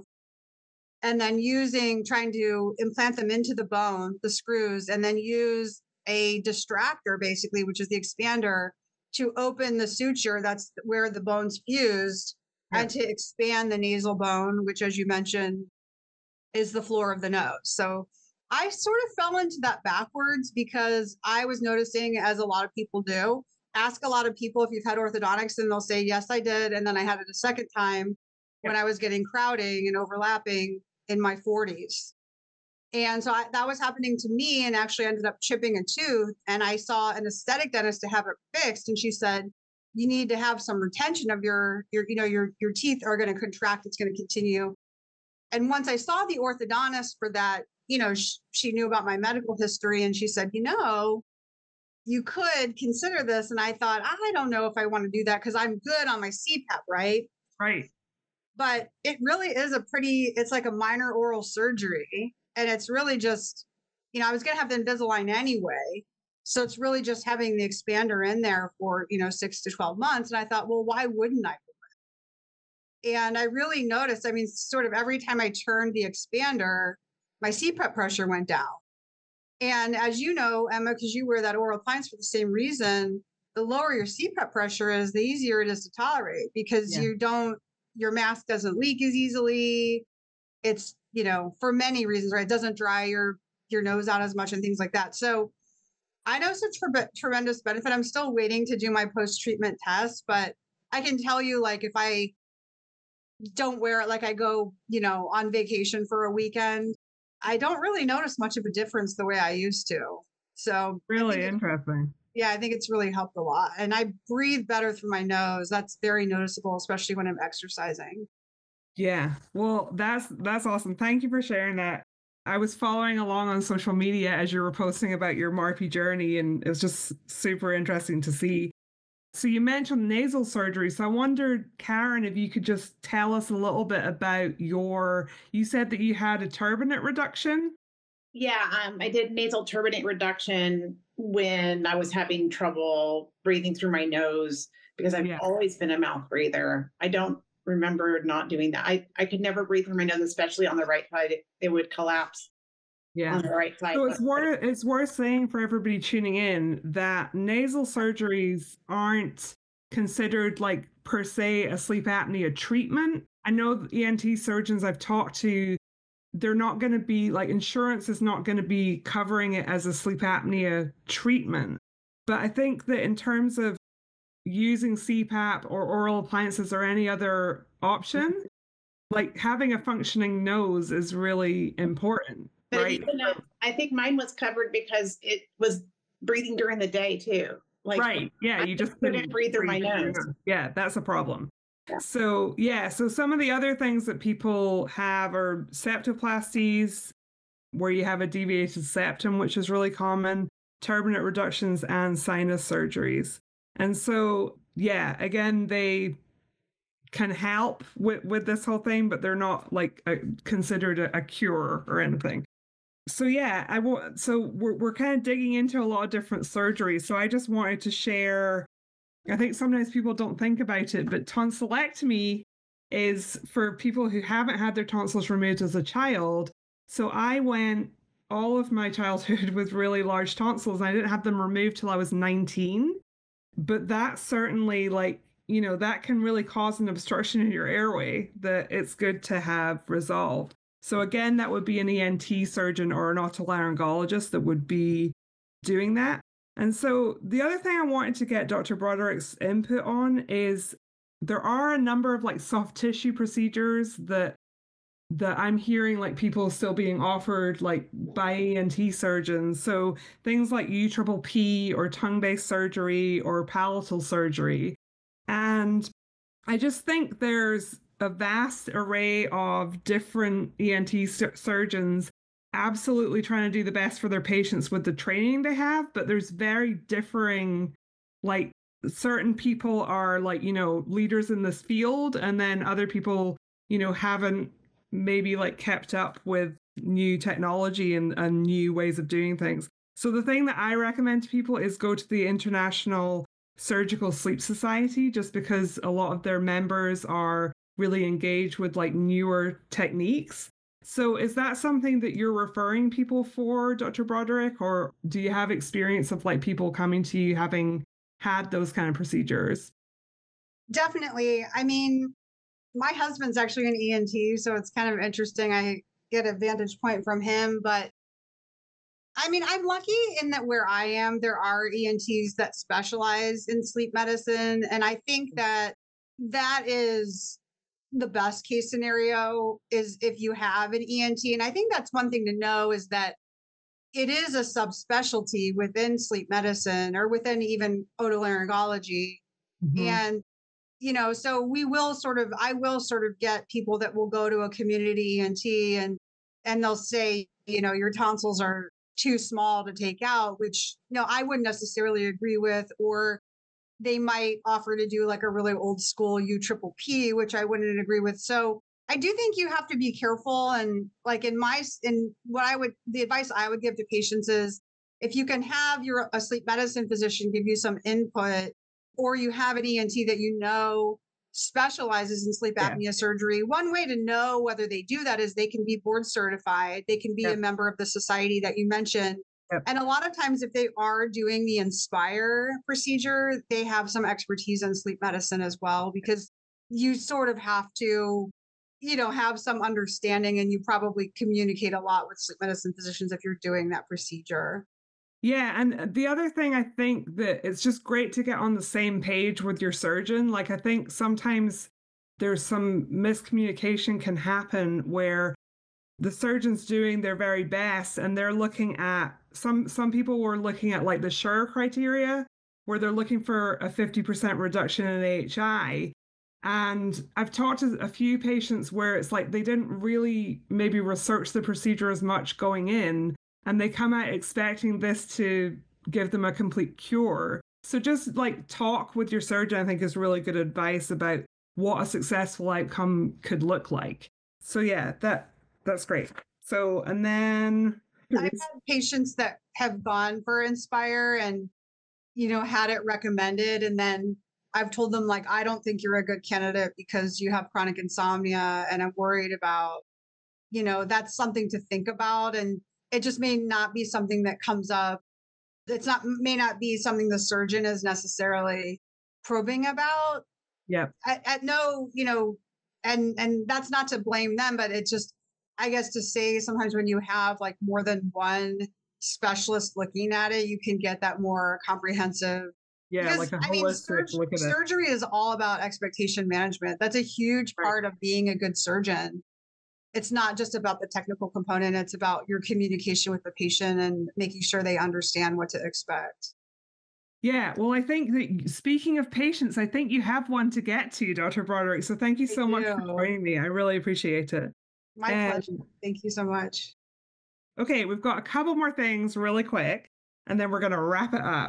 and then using, trying to implant them into the bone, the screws, and then use a distractor, basically, which is the expander, to open the suture that's where the bone's fused, yeah. and to expand the nasal bone, which, as you mentioned, is the floor of the nose. So I sort of fell into that backwards because I was noticing, as a lot of people do, ask a lot of people if you've had orthodontics and they'll say, yes, I did. And then I had it a second time yeah. when I was getting crowding and overlapping in my forties. And so I, that was happening to me, and actually ended up chipping a tooth. And I saw an aesthetic dentist to have it fixed. And she said, you need to have some retention of your, your, you know, your, your teeth are going to contract. It's going to continue. And once I saw the orthodontist for that, you know, sh- she knew about my medical history, and she said, you know, you could consider this. And I thought, I don't know if I want to do that because I'm good on my C PAP, right? Right. But it really is a pretty, it's like a minor oral surgery. And it's really just, you know, I was going to have the Invisalign anyway. So it's really just having the expander in there for, you know, six to twelve months. And I thought, well, why wouldn't I do it? And I really noticed, I mean, sort of every time I turned the expander, my C PAP pressure went down. And as you know, Emma, because you wear that oral appliance for the same reason, the lower your C PAP pressure is, the easier it is to tolerate, because yeah. you don't, your mask doesn't leak as easily. It's, you know, for many reasons, right? It doesn't dry your, your nose out as much and things like that. So I know it's a tre- tremendous benefit. I'm still waiting to do my post-treatment test, but I can tell you, like, if I don't wear it, like I go, you know, on vacation for a weekend, I don't really notice much of a difference the way I used to. So really interesting. It, yeah, I think it's really helped a lot. And I breathe better through my nose. That's very noticeable, especially when I'm exercising. Yeah, well, that's that's awesome. Thank you for sharing that. I was following along on social media as you were posting about your M A R P journey, and it was just super interesting to see. So you mentioned nasal surgery. So I wondered, Karen, if you could just tell us a little bit about your, you said that you had a turbinate reduction? Yeah, um, I did nasal turbinate reduction when I was having trouble breathing through my nose, because I've yeah. always been a mouth breather. I don't remember not doing that. I, I could never breathe through my nose, especially on the right side. It, it would collapse. Yeah. On the right side. So it's worth it's worth saying for everybody tuning in that nasal surgeries aren't considered, like, per se a sleep apnea treatment. I know E N T surgeons I've talked to, they're not going to be, like, insurance is not going to be covering it as a sleep apnea treatment. But I think that in terms of using C PAP or oral appliances or any other option, like having a functioning nose is really important, But right? even that, I think mine was covered because it was breathing during the day too. Like, right. Yeah. I You just couldn't breathe through my through your nose. Yeah, that's a problem. Yeah. So, yeah. So some of the other things that people have are septoplasties, where you have a deviated septum, which is really common, turbinate reductions, and sinus surgeries. And so, yeah, again, they can help with, with this whole thing, but they're not like a, considered a, a cure or anything. So yeah, I want. So we're we're kind of digging into a lot of different surgeries. So I just wanted to share. I think sometimes people don't think about it, but tonsillectomy is for people who haven't had their tonsils removed as a child. So I went all of my childhood with really large tonsils. And I didn't have them removed till I was nineteen. But that certainly, like, you know, that can really cause an obstruction in your airway that it's good to have resolved. So again, that would be an E N T surgeon or an otolaryngologist that would be doing that. And so the other thing I wanted to get Doctor Broderick's input on is there are a number of like soft tissue procedures that that I'm hearing like people still being offered like by E N T surgeons. So things like U P P or tongue-based surgery or palatal surgery. And I just think there's a vast array of different E N T sur- surgeons absolutely trying to do the best for their patients with the training they have, but there's very differing, like certain people are like, you know, leaders in this field, and then other people, you know, haven't maybe like kept up with new technology and, and new ways of doing things. So the thing that I recommend to people is go to the International Surgical Sleep Society, just because a lot of their members are really engaged with like newer techniques. So is that something that you're referring people for, Doctor Broderick, or do you have experience of like people coming to you having had those kind of procedures? Definitely. I mean, my husband's actually an E N T, so it's kind of interesting. I get a vantage point from him, but I mean, I'm lucky in that where I am, there are E N Ts that specialize in sleep medicine. And I think that that is the best case scenario is if you have an E N T. And I think that's one thing to know is that it is a subspecialty within sleep medicine or within even otolaryngology. Mm-hmm. And you know, so we will sort of, I will sort of get people that will go to a community E N T and and they'll say, you know, your tonsils are too small to take out, which no, I wouldn't necessarily agree with, or they might offer to do like a really old school U P P, which I wouldn't agree with. So I do think you have to be careful. And like in my, in what I would, the advice I would give to patients is if you can have your, a sleep medicine physician give you some input, or you have an E N T that you know specializes in sleep apnea yeah. surgery, one way to know whether they do that is they can be board certified. They can be yep. a member of the society that you mentioned. Yep. And a lot of times if they are doing the Inspire procedure, they have some expertise in sleep medicine as well, because you sort of have to, you know, have some understanding, and you probably communicate a lot with sleep medicine physicians if you're doing that procedure. Yeah, and the other thing, I think that it's just great to get on the same page with your surgeon. Like, I think sometimes there's some miscommunication can happen where the surgeon's doing their very best and they're looking at, some some people were looking at like the SURE criteria, where they're looking for a fifty percent reduction in A H I. And I've talked to a few patients where it's like they didn't really maybe research the procedure as much going in, and they come out expecting this to give them a complete cure. So just like talk with your surgeon, I think, is really good advice about what a successful outcome could look like. So yeah, that that's great. So, and then I've had patients that have gone for Inspire and, you know, had it recommended, and then I've told them, like, I don't think you're a good candidate because you have chronic insomnia, and I'm worried about, you know, that's something to think about. And it just may not be something that comes up. It's not, may not be something the surgeon is necessarily probing about. Yeah. At, at no, you know, and, and that's not to blame them, but it just, I guess to say sometimes when you have like more than one specialist looking at it, you can get that more comprehensive Yeah, Because like a I mean, holistic surg- look at it. surgery is all about expectation management. That's a huge Right. part of being a good surgeon. It's not just about the technical component, it's about your communication with the patient and making sure they understand what to expect. Yeah, well, I think that speaking of patients, I think you have one to get to, Doctor Broderick. So thank you I so much for do. joining me. I really appreciate it. My And pleasure. Thank you so much. okay, we've got a couple more things really quick, and then we're going to wrap it up.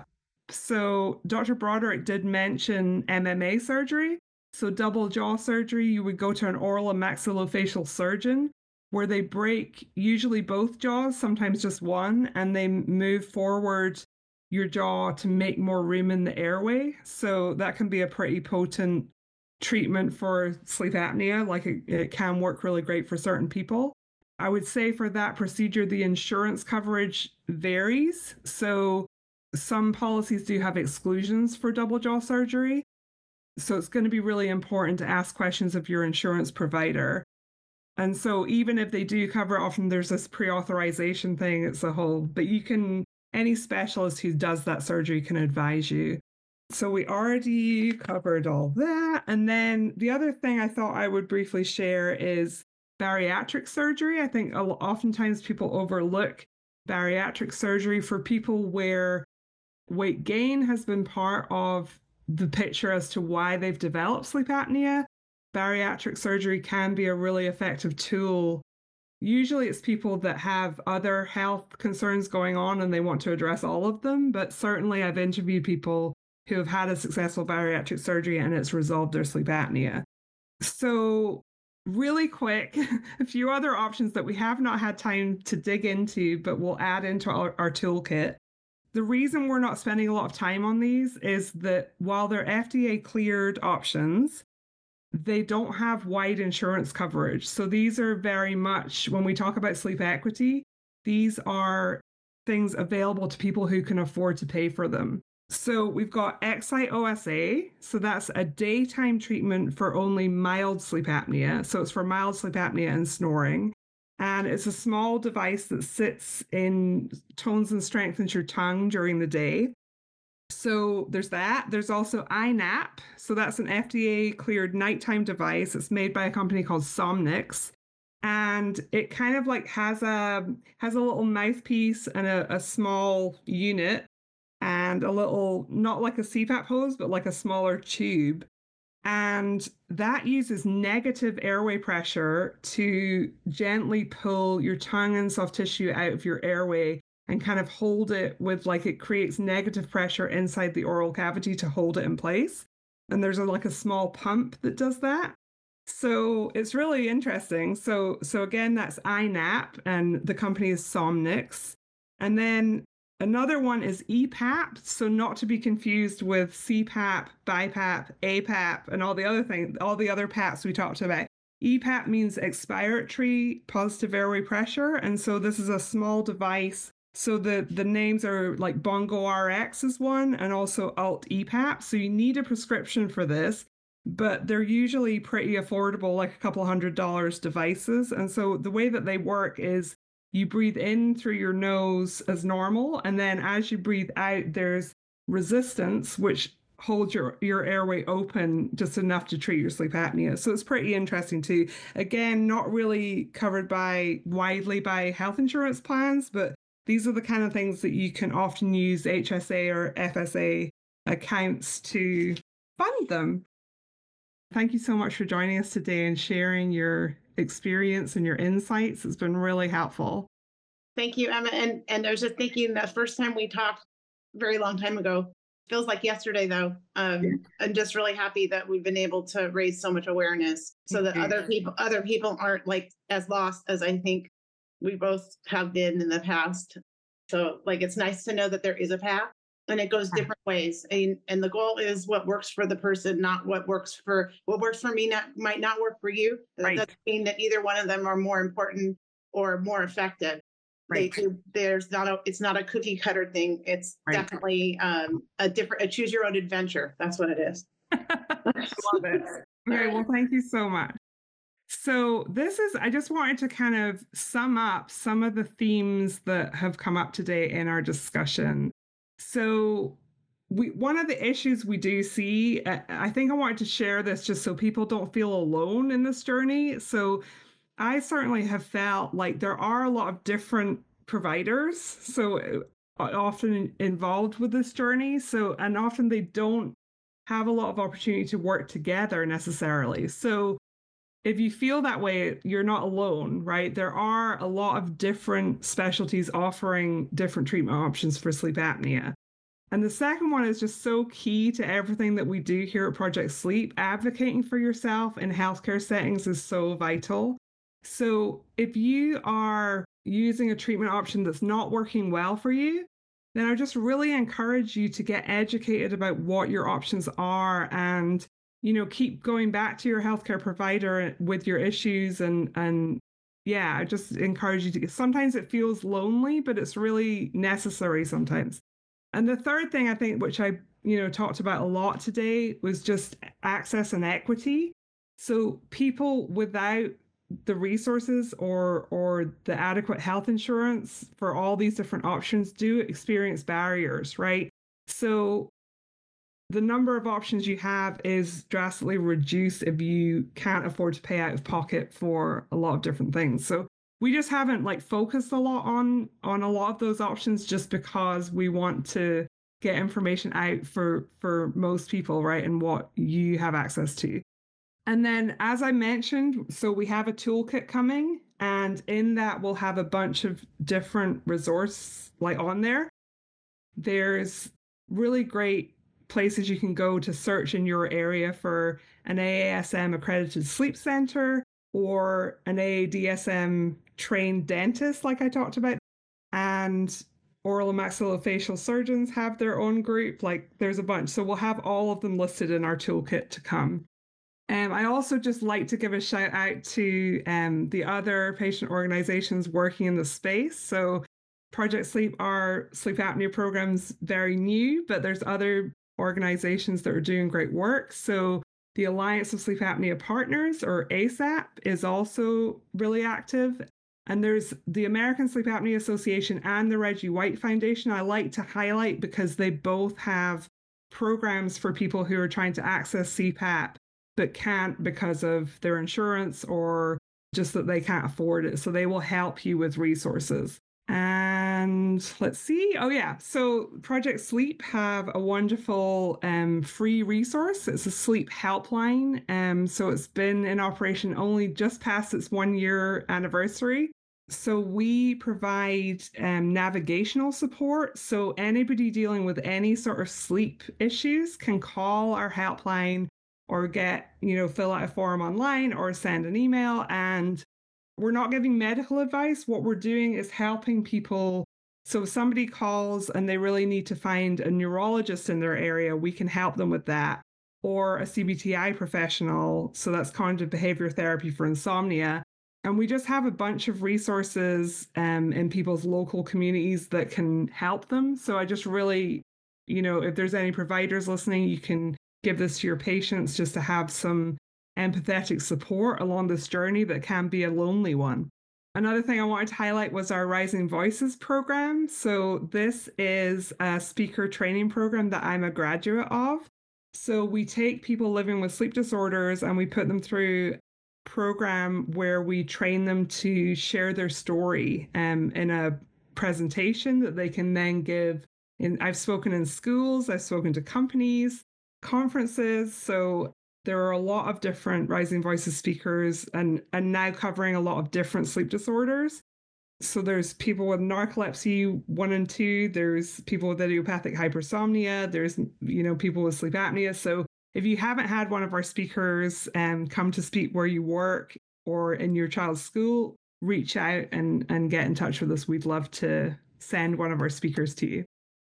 So Doctor Broderick did mention M M A surgery. So double jaw surgery, you would go to an oral and maxillofacial surgeon where they break usually both jaws, sometimes just one, and they move forward your jaw to make more room in the airway. So that can be a pretty potent treatment for sleep apnea. Like it, it can work really great for certain people. I would say for that procedure, the insurance coverage varies. So some policies do have exclusions for double jaw surgery. So it's going to be really important to ask questions of your insurance provider. And so even if they do cover it, often there's this pre-authorization thing. It's a whole, but you can, any specialist who does that surgery can advise you. So we already covered all that. And then the other thing I thought I would briefly share is bariatric surgery. I think oftentimes people overlook bariatric surgery for people where weight gain has been part of the picture as to why they've developed sleep apnea. Bariatric surgery can be a really effective tool. Usually it's people that have other health concerns going on and they want to address all of them, but certainly I've interviewed people who have had a successful bariatric surgery and it's resolved their sleep apnea. So really quick, a few other options that we have not had time to dig into, but we'll add into our, our toolkit. The reason we're not spending a lot of time on these is that while they're F D A cleared options, they don't have wide insurance coverage. So these are very much, when we talk about sleep equity, these are things available to people who can afford to pay for them. So we've got Xi O S A. So that's a daytime treatment for only mild sleep apnea. So it's for mild sleep apnea and snoring. And it's a small device that sits in, tones and strengthens your tongue during the day. So there's that. There's also I NAP. So that's an F D A cleared nighttime device. It's made by a company called Somnix. And it kind of like has a has a little mouthpiece and a, a small unit and a little, not like a C PAP hose, but like a smaller tube. And that uses negative airway pressure to gently pull your tongue and soft tissue out of your airway and kind of hold it with, like, it creates negative pressure inside the oral cavity to hold it in place. And there's a, like a small pump that does that. So it's really interesting. So, so again, that's I NAP and the company is Somnix. And then another one is E PAP. So not to be confused with C PAP, BiPAP, A PAP, and all the other things, all the other PAPs we talked about. E PAP means expiratory positive airway pressure. And so this is a small device. So the, the names are like Bongo R X is one and also Alt E PAP. So you need a prescription for this, but they're usually pretty affordable, like a couple hundred dollars devices. And so the way that they work is you breathe in through your nose as normal. And then as you breathe out, there's resistance, which holds your, your airway open just enough to treat your sleep apnea. So it's pretty interesting too. Again, not really covered by widely by health insurance plans, but these are the kind of things that you can often use H S A or F S A accounts to fund them. Thank you so much for joining us today and sharing your experience and your insights. It's been really helpful. Thank you, Emma. And and I was just thinking the first time we talked a very long time ago, feels like yesterday though. Um, yeah. I'm just really happy that we've been able to raise so much awareness so that other people other people aren't like as lost as I think we both have been in the past. So like, it's nice to know that there is a path and it goes different ways. And, and the goal is what works for the person, not what works for, what works for me not, might not work for you. Right. That doesn't mean that either one of them are more important or more effective. Right. They, there's not a, it's not a cookie cutter thing. It's right. definitely um, a different, a choose your own adventure. That's what it is. Love it. Okay, well, thank you so much. So this is, I just wanted to kind of sum up some of the themes that have come up today in our discussion. So we one of the issues we do see, uh, I think I wanted to share this just so people don't feel alone in this journey. So I certainly have felt like there are a lot of different providers, so uh, often involved with this journey. So, and often they don't have a lot of opportunity to work together necessarily. So, if you feel that way, you're not alone, right? There are a lot of different specialties offering different treatment options for sleep apnea. And the second one is just so key to everything that we do here at Project Sleep. Advocating for yourself in healthcare settings is so vital. So if you are using a treatment option that's not working well for you, then I just really encourage you to get educated about what your options are and, you know, keep going back to your healthcare provider with your issues. And, and yeah, I just encourage you to, sometimes it feels lonely, but it's really necessary sometimes. And the third thing I think, which I, you know, talked about a lot today, was just access and equity. So people without the resources or or the adequate health insurance for all these different options do experience barriers, right? So the number of options you have is drastically reduced if you can't afford to pay out of pocket for a lot of different things. So we just haven't like focused a lot on on a lot of those options just because we want to get information out for for most people, right? And what you have access to. And then, as I mentioned, so we have a toolkit coming, and in that we'll have a bunch of different resources like on there. There's really great places you can go to search in your area for an A A S M accredited sleep center or an A A D S M trained dentist, like I talked about. And oral and maxillofacial surgeons have their own group. Like there's a bunch. So we'll have all of them listed in our toolkit to come. Um, I also just like to give a shout out to um, the other patient organizations working in the space. So Project Sleep, our sleep apnea program's very new, but there's other organizations that are doing great work. So the Alliance of Sleep Apnea Partners, or A S A P, is also really active. And there's the American Sleep Apnea Association and the Reggie White Foundation I like to highlight because they both have programs for people who are trying to access C PAP but can't because of their insurance or just that they can't afford it. So they will help you with resources. And let's see. Oh, yeah. So Project Sleep have a wonderful um, free resource. It's a sleep helpline. Um, so it's been in operation only just past its one year anniversary. So we provide um, navigational support. So anybody dealing with any sort of sleep issues can call our helpline or get, you know, fill out a form online or send an email. And we're not giving medical advice. What we're doing is helping people. So if somebody calls and they really need to find a neurologist in their area, we can help them with that. Or a C B T I professional. So that's cognitive behavior therapy for insomnia. And we just have a bunch of resources um, in people's local communities that can help them. So I just really, you know, if there's any providers listening, you can give this to your patients just to have some empathetic support along this journey that can be a lonely one. Another thing I wanted to highlight was our Rising Voices program. So this is a speaker training program that I'm a graduate of. So we take people living with sleep disorders and we put them through a program where we train them to share their story um, in a presentation that they can then give. In, I've spoken in schools, I've spoken to companies, conferences. So there are a lot of different Rising Voices speakers and, and now covering a lot of different sleep disorders. So there's people with narcolepsy one and two, there's people with idiopathic hypersomnia, there's, you know, people with sleep apnea. So if you haven't had one of our speakers um, come to speak where you work or in your child's school, reach out and, and get in touch with us. We'd love to send one of our speakers to you.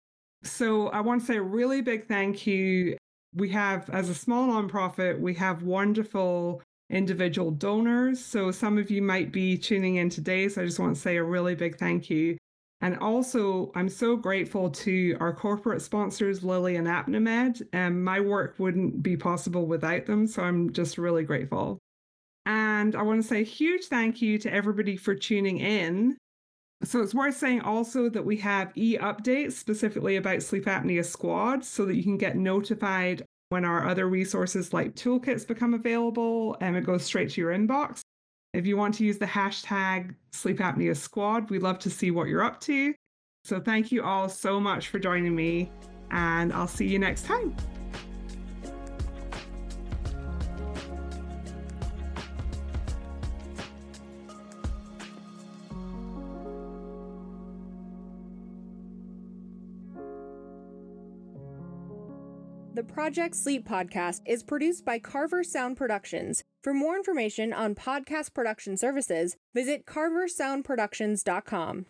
So I want to say a really big thank you. We have, as a small nonprofit, we have wonderful individual donors. So some of you might be tuning in today. So I just want to say a really big thank you. And also, I'm so grateful to our corporate sponsors, Lilly and ApneaMed. And my work wouldn't be possible without them. So I'm just really grateful. And I want to say a huge thank you to everybody for tuning in. So it's worth saying also that we have e-updates specifically about Sleep Apnea Squad so that you can get notified when our other resources like toolkits become available, and it goes straight to your inbox. If you want to use the hashtag Sleep Apnea Squad, we'd love to see what you're up to. So thank you all so much for joining me, and I'll see you next time. The Project Sleep podcast is produced by Carver Sound Productions. For more information on podcast production services, visit carver sound productions dot com.